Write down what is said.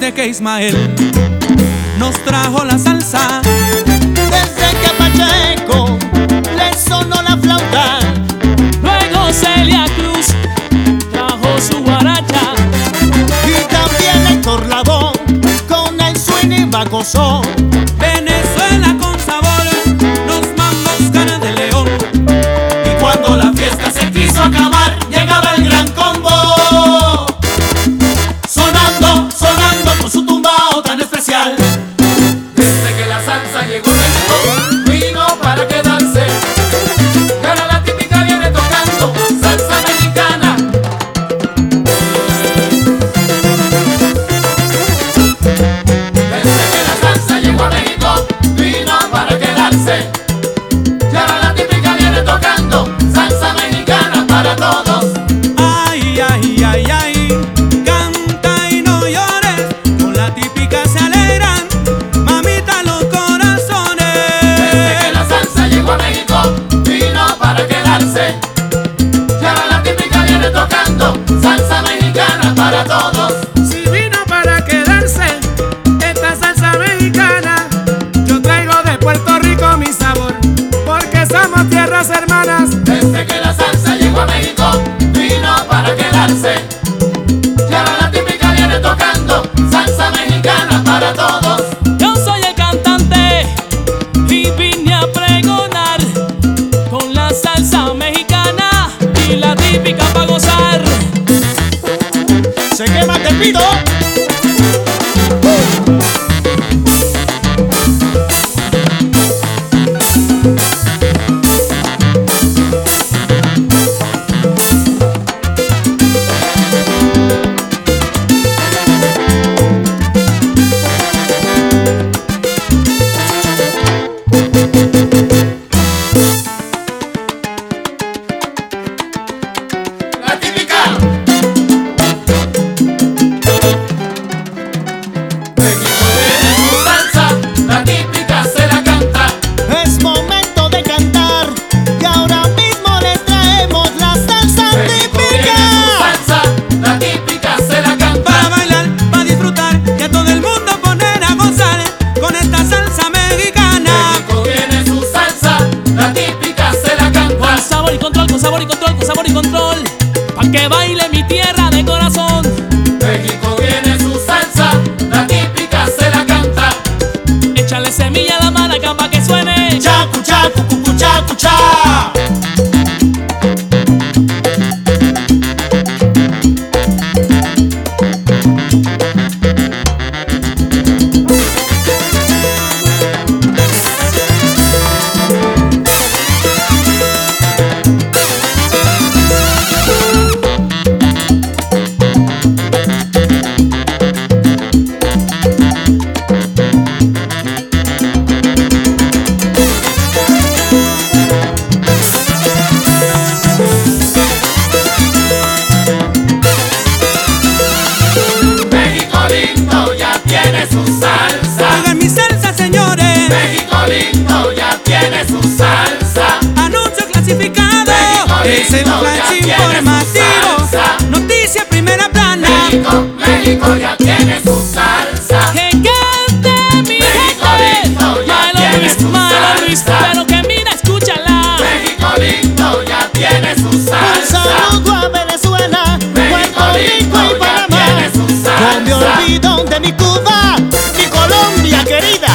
desde que Ismael nos trajo la salsa. Desde que a Pacheco le sonó la flauta, luego Celia Cruz trajo su guaracha, y también Héctor Lavoe con el swing y bacozón. Venezuela con sabor, los mambos ganan de León. Y cuando la fiesta se quiso acabar, llegaba el gran combo, sonando, sonando con su tumbao tan especial. Desde que la salsa llegó a México, vino para quedarse. Y ahora la típica viene tocando salsa mexicana. Desde que la salsa llegó a México, vino para quedarse. Y ahora la típica viene tocando salsa mexicana para todos. Ay, ay, ay, ay, canta y no llores, con la típica se alegran, mamita, los corazones. Desde que la salsa llegó a México, vino para quedarse. Y ahora la típica viene tocando salsa mexicana para todos. Si vino para quedarse esta salsa mexicana, yo traigo de Puerto Rico mi sabor, porque somos tierras hermanas. Desde que la salsa llegó a México, vino para quedarse. Y ahora la típica viene tocando salsa mexicana para todos. yo soy el cantante y vine a pregonar con la salsa mexicana y la típica para gozar. Se quema Tepito. La típica. México tiene su salsa, la típica se la canta. Es momento de cantar y ahora mismo les traemos la salsa México tiene su típica. salsa, la típica se la canta. Para bailar, para disfrutar, que todo el mundo poner a gozar con esta salsa mexicana. México tiene su salsa, la típica se la canta. Con sabor y control, con sabor y control, con sabor y control, pa' que baile mi tierra de corazón. México tiene su salsa, la típica se la canta. Échale semilla a la maraca pa' que suene. Chacu, chacu, cucu, chacu, cha. México lindo ya tiene su salsa. Oigan mi salsa, señores, México lindo ya tiene su salsa. anuncio clasificado, es el lindo, flash ya tiene su informativo, salsa. noticia primera plana. México, México ya tiene su salsa. Que cante mi México gente. lindo ya Malo tiene Luis, su malo Luis, salsa. pero que mira, escúchala. México lindo ya tiene su Un salsa. saludo a Venezuela, Puerto Rico y lindo ya Panamá. tiene su No me salsa. olvido de mi Cuba, mi Colombia querida.